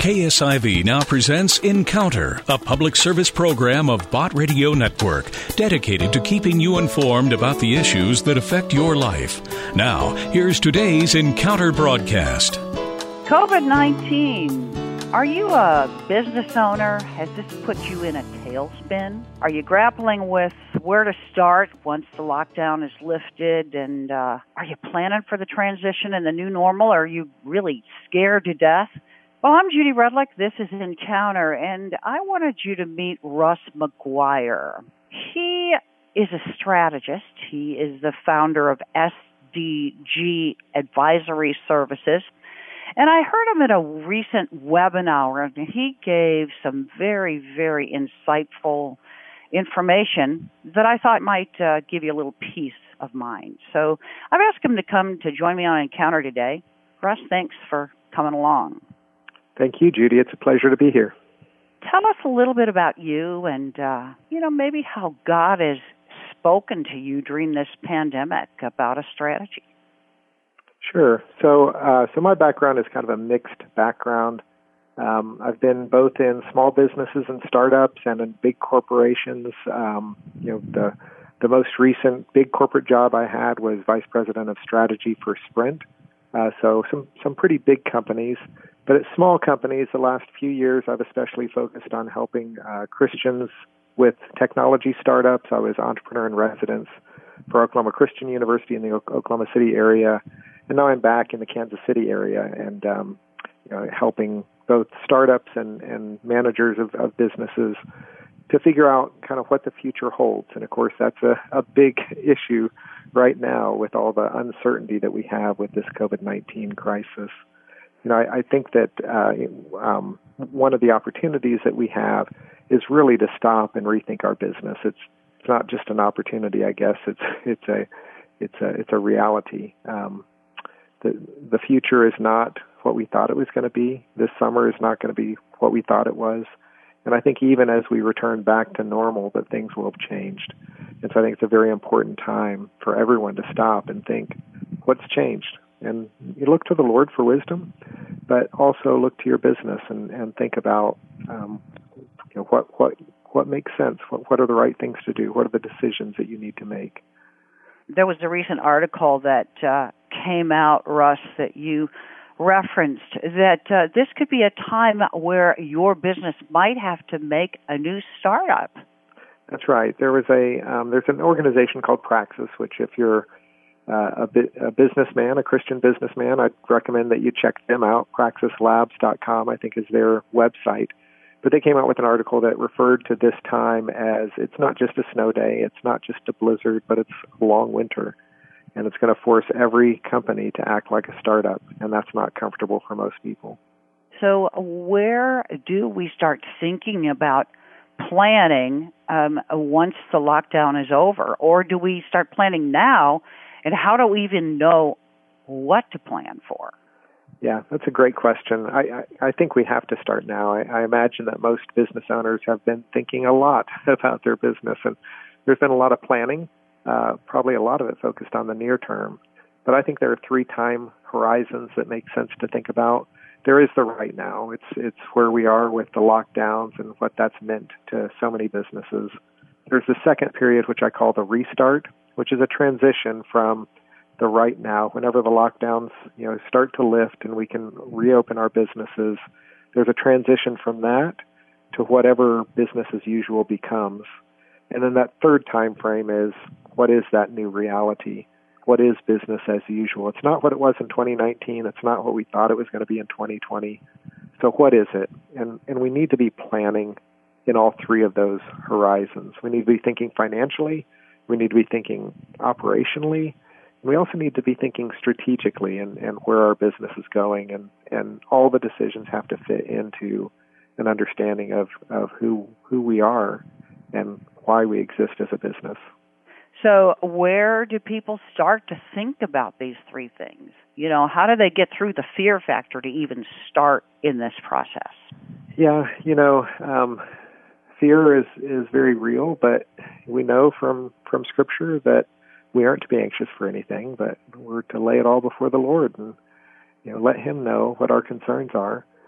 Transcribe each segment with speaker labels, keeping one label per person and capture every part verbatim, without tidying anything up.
Speaker 1: K S I V now presents Encounter, a public service program of Bott Radio Network, dedicated to keeping you informed about the issues that affect your life. Now, here's today's Encounter broadcast.
Speaker 2: COVID nineteen. Are you a business owner? Has this put you in a tailspin? Are you grappling with where to start once the lockdown is lifted? And uh, are you planning for the transition and the new normal? Or are you really scared to death? Well, I'm Judy Rudlick. This is Encounter, and I wanted you to meet Russ McGuire. He is a strategist. He is the founder of S D G Advisory Services. And I heard him at a recent webinar, and he gave some very, very insightful information that I thought might uh, give you a little peace of mind. So I've asked him to come to join me on Encounter today. Russ, thanks for coming along.
Speaker 3: Thank you, Judy. It's a pleasure to be here.
Speaker 2: Tell us a little bit about you and, uh, you know, maybe how God has spoken to you during this pandemic about a strategy.
Speaker 3: Sure. So, uh, so my background is kind of a mixed background. Um, I've been both in small businesses and startups and in big corporations. Um, you know, the the most recent big corporate job I had was vice president of strategy for Sprint. Uh, so some some pretty big companies. But at small companies, the last few years, I've especially focused on helping uh, Christians with technology startups. I was entrepreneur in residence for Oklahoma Christian University in the o- Oklahoma City area. And now I'm back in the Kansas City area and um, you know, helping both startups and, and managers of, of businesses to figure out kind of what the future holds. And, of course, that's a, a big issue right now with all the uncertainty that we have with this COVID nineteen crisis. You know, I, I think that uh, um, one of the opportunities that we have is really to stop and rethink our business. It's it's not just an opportunity, I guess. It's it's a it's a it's a reality. Um, The, the future is not what we thought it was going to be. This summer is not going to be what we thought it was. And I think even as we return back to normal, that things will have changed. And so I think it's a very important time for everyone to stop and think, what's changed? And you look to the Lord for wisdom, but also look to your business and, and think about um, you know, what, what, what makes sense? What, what are the right things to do? What are the decisions that you need to make?
Speaker 2: There was a recent article that uh, came out, Russ, that you referenced, that uh, this could be a time where your business might have to make a new startup.
Speaker 3: That's right. There was a um, there's an organization called Praxis, which if you're uh, a, bi- a businessman, a Christian businessman, I'd recommend that you check them out. praxis labs dot com, I think, is their website. But they came out with an article that referred to this time as it's not just a snow day, it's not just a blizzard, but it's a long winter. And it's going to force every company to act like a startup, and that's not comfortable for most people.
Speaker 2: So where do we start thinking about planning um, once the lockdown is over? Or do we start planning now, and how do we even know what to plan for?
Speaker 3: Yeah, that's a great question. I, I, I think we have to start now. I, I imagine that most business owners have been thinking a lot about their business, and there's been a lot of planning, uh, probably a lot of it focused on the near term. But I think there are three time horizons that make sense to think about. There is the right now. It's it's where we are with the lockdowns and what that's meant to so many businesses. There's the second period, which I call the restart, which is a transition from the right now. Whenever the lockdowns, you know, start to lift and we can reopen our businesses, there's a transition from that to whatever business as usual becomes. And then that third time frame is, what is that new reality? What is business as usual? It's not what it was in twenty nineteen. It's not what we thought it was going to be in twenty twenty. So what is it? And and we need to be planning in all three of those horizons. We need to be thinking financially. We need to be thinking operationally. We also need to be thinking strategically and, and where our business is going, and, and all the decisions have to fit into an understanding of, of who who we are and why we exist as a business.
Speaker 2: So where do people start to think about these three things? You know, how do they get through the fear factor to even start in this process?
Speaker 3: Yeah, you know, um, fear is, is very real, but we know from, from Scripture that we aren't to be anxious for anything, but we're to lay it all before the Lord and, you know, let Him know what our concerns are.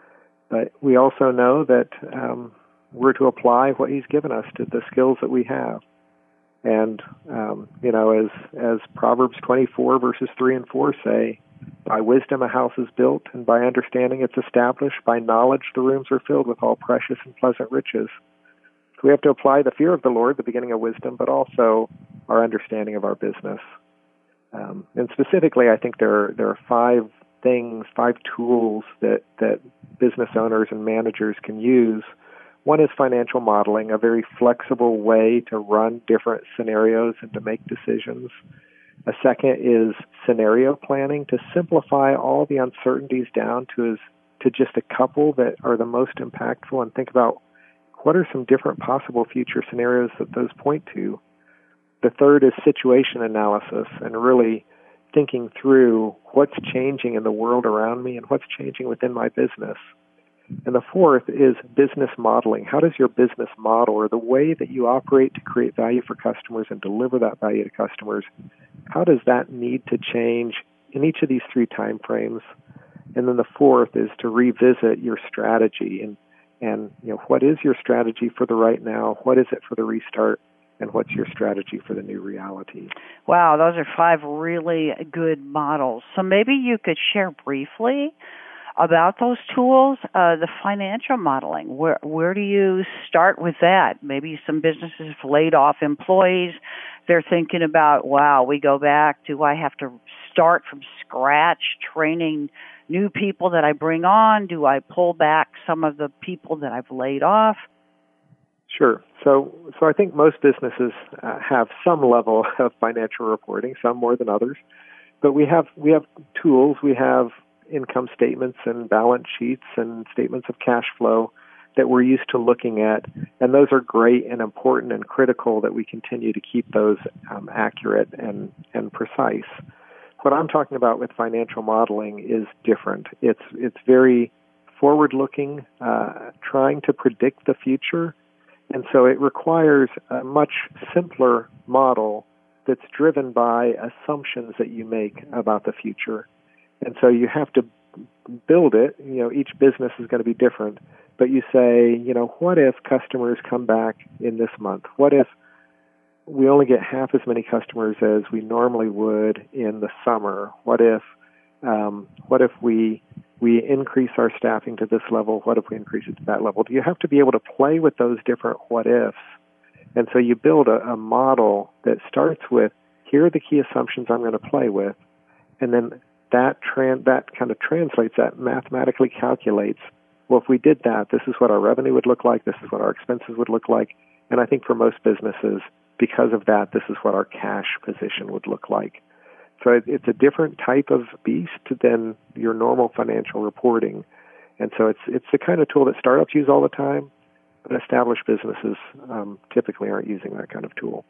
Speaker 3: But we also know that um, we're to apply what he's given us to the skills that we have. And, um, you know, as as Proverbs twenty-four, verses three and four say, by wisdom a house is built, and by understanding it's established. By knowledge the rooms are filled with all precious and pleasant riches. So we have to apply the fear of the Lord, the beginning of wisdom, but also our understanding of our business. Um, and specifically, I think there are, there are five things, five tools that, that business owners and managers can use. One is financial modeling, a very flexible way to run different scenarios and to make decisions. A second is scenario planning, to simplify all the uncertainties down to, as, to just a couple that are the most impactful, and think about what are some different possible future scenarios that those point to. The third is situation analysis, and really thinking through what's changing in the world around me and what's changing within my business. And the fourth is business modeling. How does your business model, or the way that you operate to create value for customers and deliver that value to customers, how does that need to change in each of these three time frames? And then the fourth is to revisit your strategy, and, and you know, what is your strategy for the right now? What is it for the restart? And what's your strategy for the new reality?
Speaker 2: Wow, those are five really good models. So maybe you could share briefly about those tools, uh, the financial modeling. Where where do you start with that? Maybe some businesses have laid off employees. They're thinking about, wow, we go back. Do I have to start from scratch training new people that I bring on? Do I pull back some of the people that I've laid off?
Speaker 3: Sure. So, so I think most businesses uh, have some level of financial reporting, some more than others. But we have we have tools. We have income statements and balance sheets and statements of cash flow that we're used to looking at, and those are great and important and critical that we continue to keep those um, accurate and, and precise. What I'm talking about with financial modeling is different. It's it's very forward-looking, uh, trying to predict the future, and so it requires a much simpler model that's driven by assumptions that you make about the future. And so you have to build it. You know, each business is going to be different. But you say, you know, what if customers come back in this month? What if we only get half as many customers as we normally would in the summer? What if, um, what if we we increase our staffing to this level? What if we increase it to that level? Do you have to be able to play with those different what ifs? And so you build a, a model that starts with, here are the key assumptions I'm going to play with, and then that tran- that kind of translates, that mathematically calculates, well, if we did that, this is what our revenue would look like, this is what our expenses would look like, and I think for most businesses, because of that, this is what our cash position would look like. So it, it's a different type of beast than your normal financial reporting, and so it's it's the kind of tool that startups use all the time, but established businesses um, typically aren't using that kind of tool.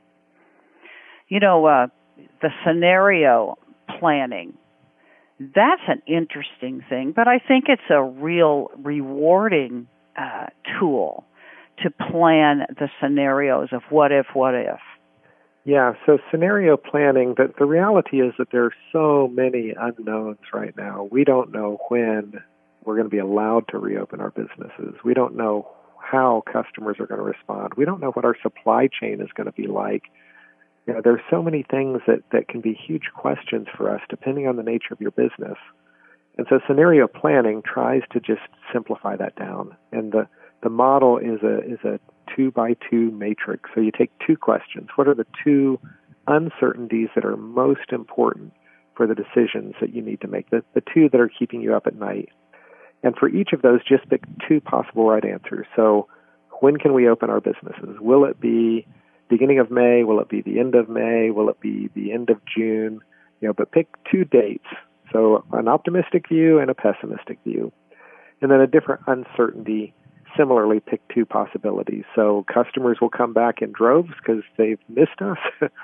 Speaker 2: You know, uh, the scenario planning, that's an interesting thing, but I think it's a real rewarding uh, tool to plan the scenarios of what if, what if.
Speaker 3: Yeah, so scenario planning, the, the reality is that there are so many unknowns right now. We don't know when we're going to be allowed to reopen our businesses. We don't know how customers are going to respond. We don't know what our supply chain is going to be like. You know, there's so many things that, that can be huge questions for us depending on the nature of your business. And so scenario planning tries to just simplify that down. And the, the model is a is a two by two matrix. So you take two questions. What are the two uncertainties that are most important for the decisions that you need to make, the, the two that are keeping you up at night? And for each of those, just pick two possible right answers. So when can we open our businesses? Will it be beginning of May? Will it be the end of May? Will it be the end of June? You know, but pick two dates. So an optimistic view and a pessimistic view. And then a different uncertainty. Similarly, pick two possibilities. So customers will come back in droves because they've missed us,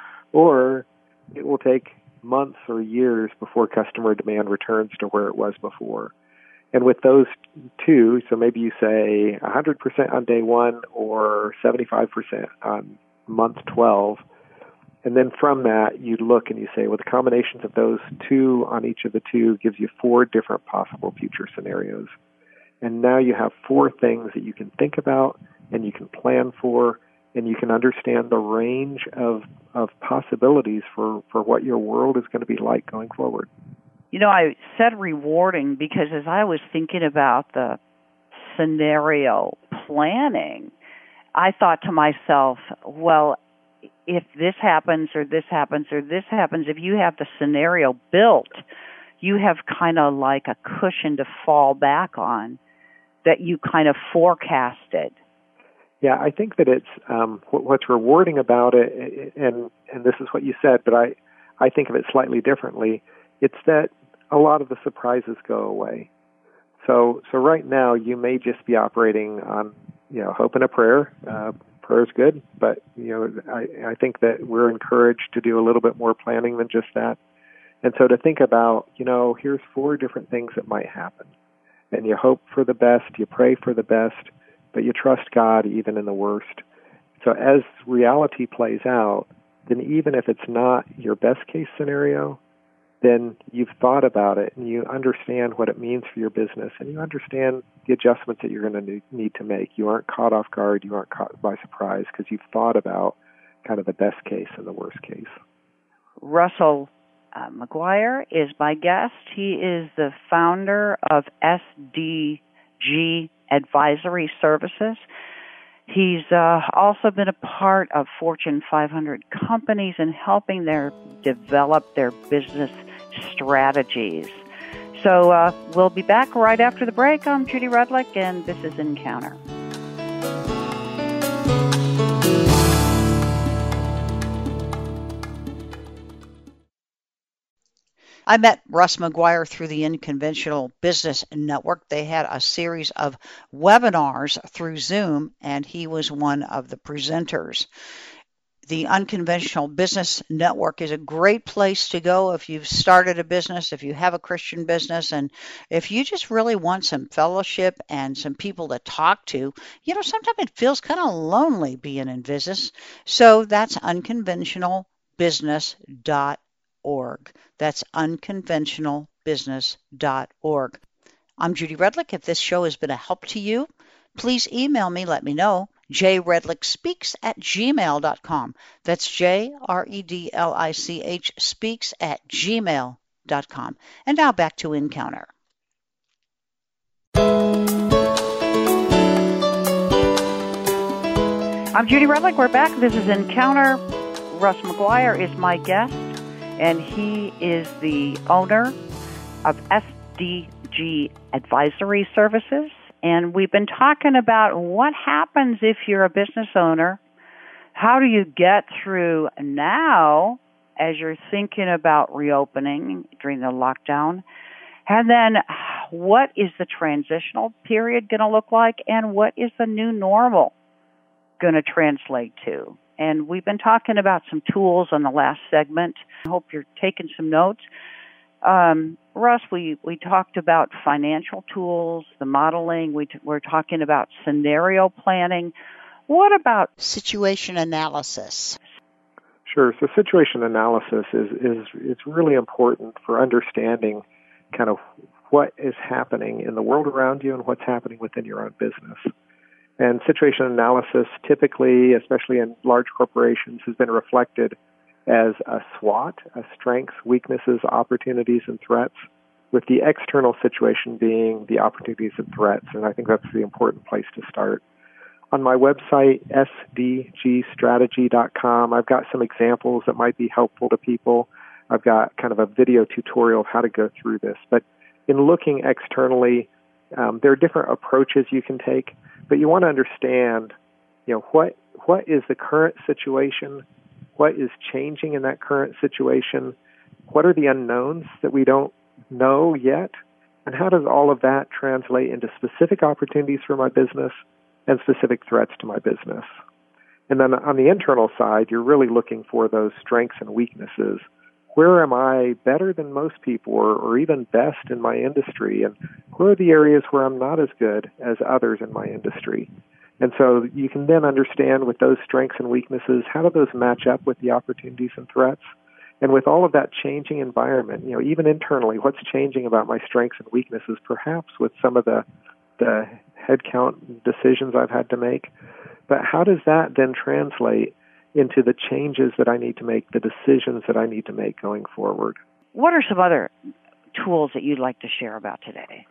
Speaker 3: or it will take months or years before customer demand returns to where it was before. And with those two, so maybe you say one hundred percent on day one or seventy-five percent on month twelve. And then from that, you look and you say, well, the combinations of those two on each of the two gives you four different possible future scenarios. And now you have four things that you can think about and you can plan for, and you can understand the range of, of possibilities for, for what your world is going to be like going forward.
Speaker 2: You know, I said rewarding because as I was thinking about the scenario planning, I thought to myself, well, if this happens or this happens or this happens, if you have the scenario built, you have kind of like a cushion to fall back on that you kind of forecasted.
Speaker 3: Yeah, I think that it's um, what's rewarding about it, and and this is what you said, but I, I think of it slightly differently. It's that a lot of the surprises go away. So so right now you may just be operating on, you know, hope and a prayer. Uh, prayer is good, but you know I, I think that we're encouraged to do a little bit more planning than just that. And so to think about, you know, here's four different things that might happen, and you hope for the best, you pray for the best, but you trust God even in the worst. So as reality plays out, then even if it's not your best case scenario, then you've thought about it and you understand what it means for your business, and you understand the adjustments that you're going to need to make. You aren't caught off guard, you aren't caught by surprise because you've thought about kind of the best case and the worst case.
Speaker 2: Russell uh, McGuire is my guest. He is the founder of S D G Advisory Services. He's uh, also been a part of Fortune five hundred companies and helping them develop their business strategies. So uh, we'll be back right after the break. I'm Judy Rudlick, and this is Encounter. I met Russ McGuire through the Unconventional Business Network. They had a series of webinars through Zoom, and he was one of the presenters. The Unconventional Business Network is a great place to go if you've started a business, if you have a Christian business, and if you just really want some fellowship and some people to talk to. You know, sometimes it feels kind of lonely being in business. So that's unconventional business dot org. That's unconventional business dot org. I'm Judy Rudlick. If this show has been a help to you, please email me, let me know. j redlick speaks at gmail dot com. That's J R E D L I C H speaks at gmail dot com. And now back to Encounter. I'm Judy Rudlick. We're back. This is Encounter. Russ McGuire is my guest, and he is the owner of S D G Advisory Services. And we've been talking about what happens if you're a business owner. How do you get through now as you're thinking about reopening during the lockdown? And then what is the transitional period going to look like? And what is the new normal going to translate to? And we've been talking about some tools on the last segment. I hope you're taking some notes. Um, Russ, we, we talked about financial tools, the modeling. We t- we're talking about scenario planning. What about situation analysis?
Speaker 3: Sure. So situation analysis is, is it's really important for understanding kind of what is happening in the world around you and what's happening within your own business. And situation analysis typically, especially in large corporations, has been reflected as a SWOT, a strengths, weaknesses, opportunities, and threats, with the external situation being the opportunities and threats. And I think that's the important place to start. On my website, S D G strategy dot com, I've got some examples that might be helpful to people. I've got kind of a video tutorial of how to go through this. But in looking externally, um, there are different approaches you can take, but you want to understand, you know, what what is the current situation. What is changing in that current situation? What are the unknowns that we don't know yet? And how does all of that translate into specific opportunities for my business and specific threats to my business? And then on the internal side, you're really looking for those strengths and weaknesses. Where am I better than most people or, or even best in my industry? And where are the areas where I'm not as good as others in my industry? And so you can then understand with those strengths and weaknesses, how do those match up with the opportunities and threats? And with all of that changing environment, you know, even internally, what's changing about my strengths and weaknesses, perhaps with some of the the headcount decisions I've had to make, but how does that then translate into the changes that I need to make, the decisions that I need to make going forward?
Speaker 2: What are some other tools that you'd like to share about today?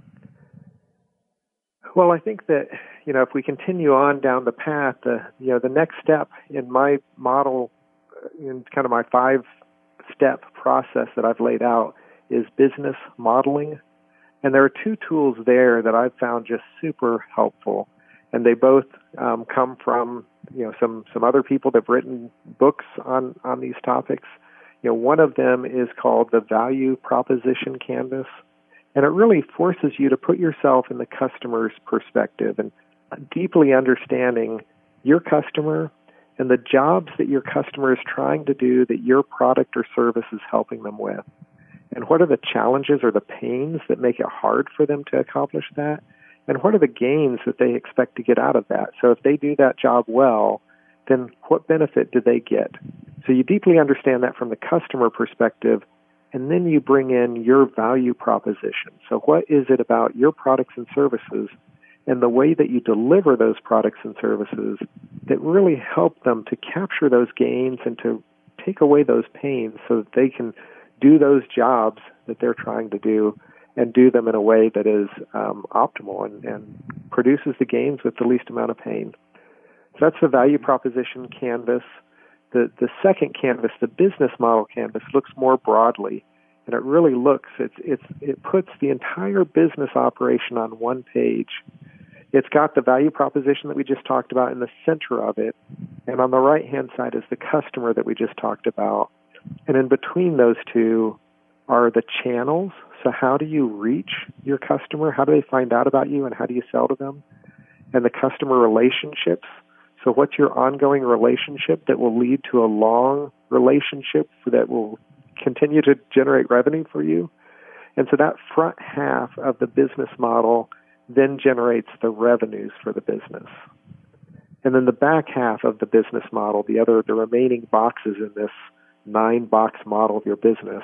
Speaker 3: Well, I think that, you know, if we continue on down the path, the, you know, the next step in my model, in kind of my five-step process that I've laid out, is business modeling. And there are two tools there that I've found just super helpful. And they both um, come from, you know, some, some other people that have written books on, on these topics. You know, one of them is called the Value Proposition Canvas. And it really forces you to put yourself in the customer's perspective and deeply understanding your customer and the jobs that your customer is trying to do that your product or service is helping them with. And what are the challenges or the pains that make it hard for them to accomplish that? And what are the gains that they expect to get out of that? So if they do that job well, then what benefit do they get? So you deeply understand that from the customer perspective, and then you bring in your value proposition. So what is it about your products and services and the way that you deliver those products and services that really help them to capture those gains and to take away those pains so that they can do those jobs that they're trying to do and do them in a way that is um, optimal and, and produces the gains with the least amount of pain. So that's the value proposition canvas. The the second canvas, the business model canvas, looks more broadly, and it really looks, it's it's it puts the entire business operation on one page. It's got the value proposition that we just talked about in the center of it, and on the right-hand side is the customer that we just talked about. And in between those two are the channels. So how do you reach your customer? How do they find out about you, and how do you sell to them? And the customer relationships. So what's your ongoing relationship that will lead to a long relationship that will continue to generate revenue for you? And so that front half of the business model then generates the revenues for the business. And then the back half of the business model, the other, the remaining boxes in this nine-box model of your business,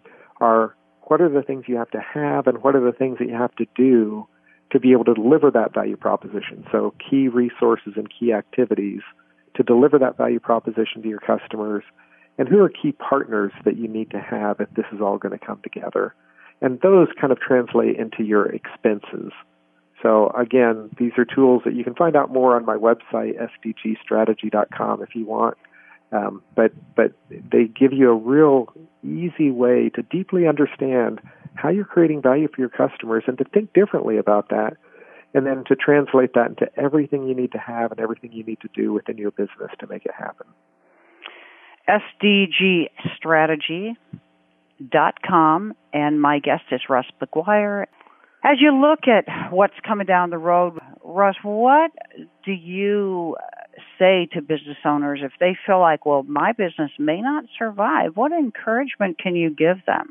Speaker 3: are what are the things you have to have and what are the things that you have to do to be able to deliver that value proposition. So key resources and key activities to deliver that value proposition to your customers, and who are key partners that you need to have if this is all going to come together. And those kind of translate into your expenses. So again, these are tools that you can find out more on my website, s d g strategy dot com, if you want. Um, but but they give you a real easy way to deeply understand how you're creating value for your customers and to think differently about that, and then to translate that into everything you need to have and everything you need to do within your business to make it happen.
Speaker 2: s d g strategy dot com, and my guest is Russ McGuire. As you look at what's coming down the road, Russ, what do you say to business owners if they feel like, well, my business may not survive? What encouragement can you give them?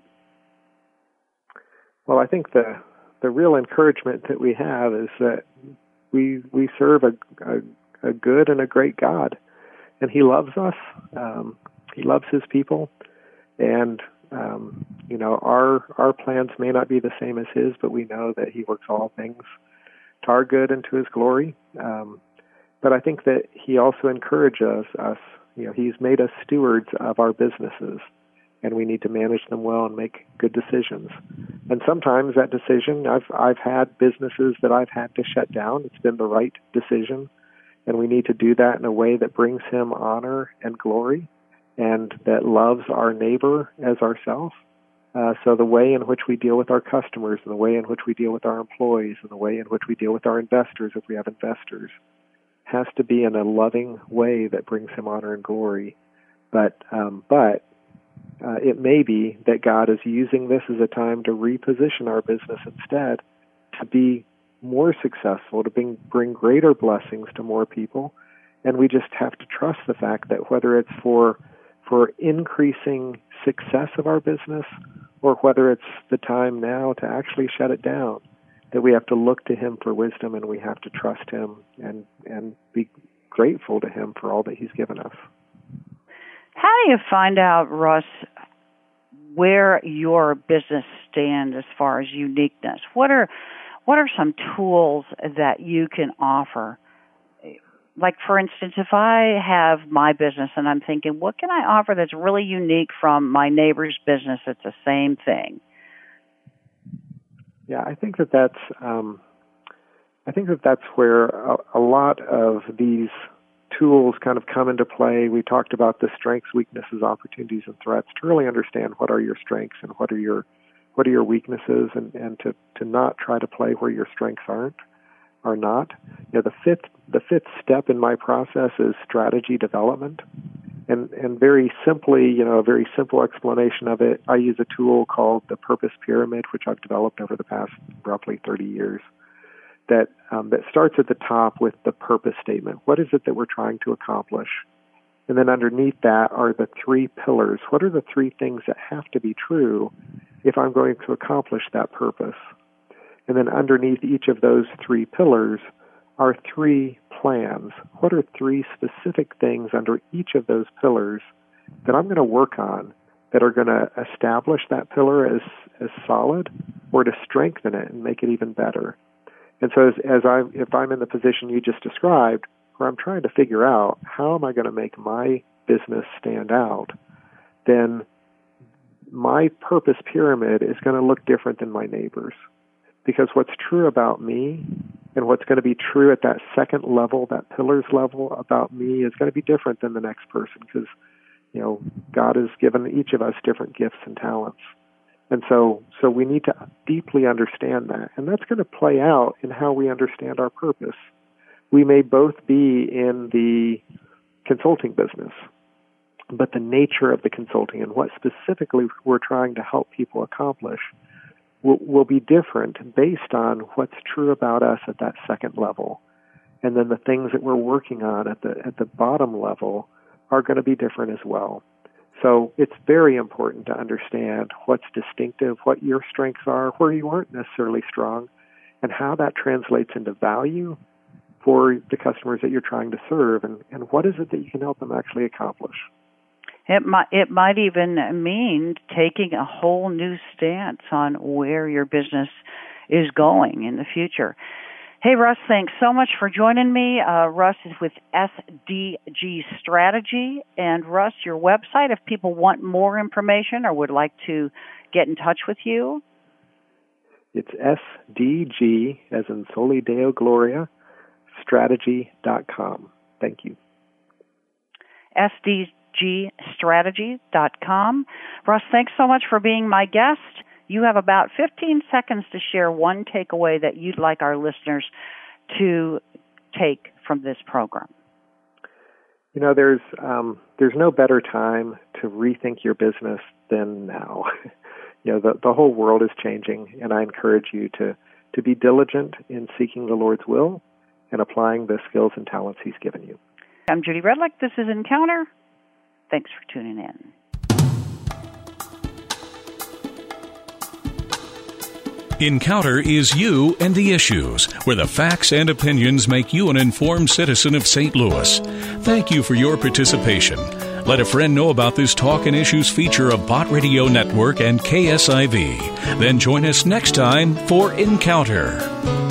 Speaker 3: Well, I think the the real encouragement that we have is that we we serve a, a, a good and a great God, and He loves us. Um, he loves His people, and um, you know our our plans may not be the same as His, but we know that He works all things to our good and to His glory. Um, but I think that He also encourages us. You know, He's made us stewards of our businesses, and we need to manage them well and make good decisions. And sometimes that decision, I've I've had businesses that I've had to shut down. It's been the right decision, and we need to do that in a way that brings Him honor and glory, and that loves our neighbor as ourselves. Uh, so the way in which we deal with our customers, and the way in which we deal with our employees, and the way in which we deal with our investors, if we have investors, has to be in a loving way that brings Him honor and glory. But um, but Uh, it may be that God is using this as a time to reposition our business instead, to be more successful, to bring, bring greater blessings to more people. And we just have to trust the fact that whether it's for for increasing success of our business or whether it's the time now to actually shut it down, that we have to look to Him for wisdom, and we have to trust Him and, and be grateful to Him for all that He's given us.
Speaker 2: How do you find out, Russ, where your business stands as far as uniqueness? What are what are some tools that you can offer? Like, for instance, if I have my business and I'm thinking, what can I offer that's really unique from my neighbor's business that's the same thing?
Speaker 3: Yeah, I think that that's um, I think that that's where a, a lot of these tools kind of come into play. We talked about the strengths, weaknesses, opportunities, and threats to really understand what are your strengths and what are your what are your weaknesses, and, and to, to not try to play where your strengths aren't are not. You know, the fifth the fifth step in my process is strategy development. And and very simply, you know, a very simple explanation of it, I use a tool called the Purpose Pyramid, which I've developed over the past roughly thirty years, that um, that starts at the top with the purpose statement. What is it that we're trying to accomplish? And then underneath that are the three pillars. What are the three things that have to be true if I'm going to accomplish that purpose? And then underneath each of those three pillars are three plans. What are three specific things under each of those pillars that I'm going to work on that are going to establish that pillar as, as solid, or to strengthen it and make it even better? And so as, as I, if I'm in the position you just described, where I'm trying to figure out how am I going to make my business stand out, then my purpose pyramid is going to look different than my neighbor's. Because what's true about me and what's going to be true at that second level, that pillars level about me, is going to be different than the next person, because, you know, God has given each of us different gifts and talents. And so, so we need to deeply understand that. And that's going to play out in how we understand our purpose. We may both be in the consulting business, but the nature of the consulting and what specifically we're trying to help people accomplish will, will be different based on what's true about us at that second level. And then the things that we're working on at the at the bottom level are going to be different as well. So it's very important to understand what's distinctive, what your strengths are, where you aren't necessarily strong, and how that translates into value for the customers that you're trying to serve, and, and what is it that you can help them actually accomplish.
Speaker 2: It might, it might even mean taking a whole new stance on where your business is going in the future. Hey, Russ, thanks so much for joining me. Uh, Russ is with S D G Strategy. And, Russ, your website, if people want more information or would like to get in touch with you?
Speaker 3: It's S D G, as in Soli Deo Gloria, strategy dot com. Thank you.
Speaker 2: S D G strategy dot com. Russ, thanks so much for being my guest. You have about fifteen seconds to share one takeaway that you'd like our listeners to take from this program.
Speaker 3: You know, there's um, there's no better time to rethink your business than now. You know, the, the whole world is changing, and I encourage you to, to be diligent in seeking the Lord's will and applying the skills and talents He's given you.
Speaker 2: I'm Judy Redlick. This is Encounter. Thanks for tuning in.
Speaker 1: Encounter is you and the issues, where the facts and opinions make you an informed citizen of Saint Louis. Thank you for your participation. Let a friend know about this Talk and Issues feature of Bott Radio Network and K S I V. Then join us next time for Encounter.